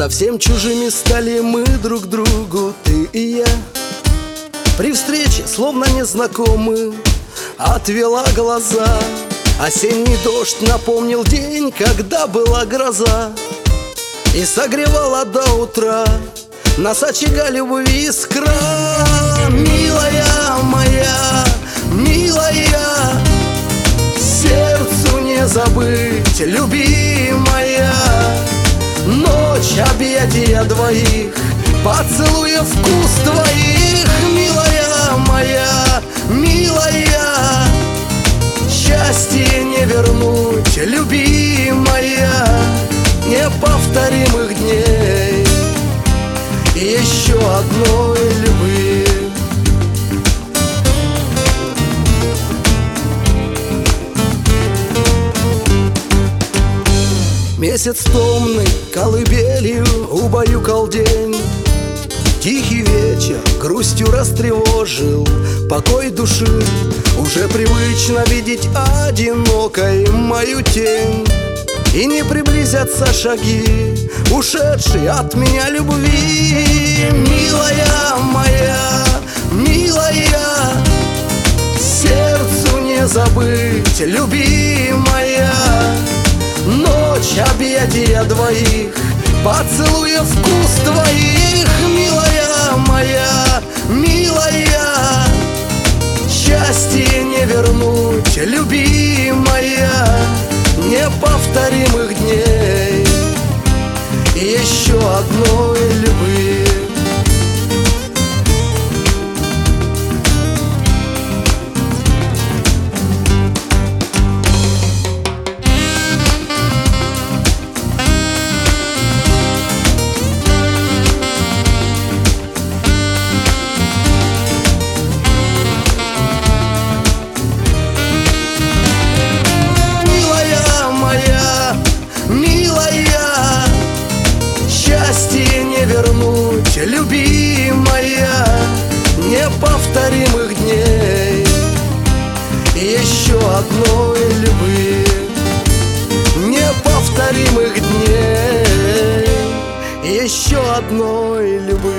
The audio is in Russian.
Совсем чужими стали мы друг другу, ты и я. При встрече, словно незнакомы, отвела глаза. Осенний дождь напомнил день, когда была гроза, и согревала до утра нас очага любви искра. Милая моя, милая, сердцу не забыть, любимая. Ночь, объятия двоих, поцелуя вкус твоих. Милая моя, милая, счастье не вернуть, любимая. Неповторимых дней и еще одной любви. Месяц томный колыбелью убаюкал день. Тихий вечер грустью растревожил покой души. Уже привычно видеть одинокой мою тень, и не приблизятся шаги, ушедшие от меня любви. Милая моя, милая, сердцу не забыть, любимая. Ночь, объятия двоих, поцелуя вкус твоих. Милая моя, милая, счастье не вернуть, любимая. Неповторимых дней и еще одной любви. Счастье не вернуть, любимая. Неповторимых дней и еще одной любви. Неповторимых дней и еще одной любви.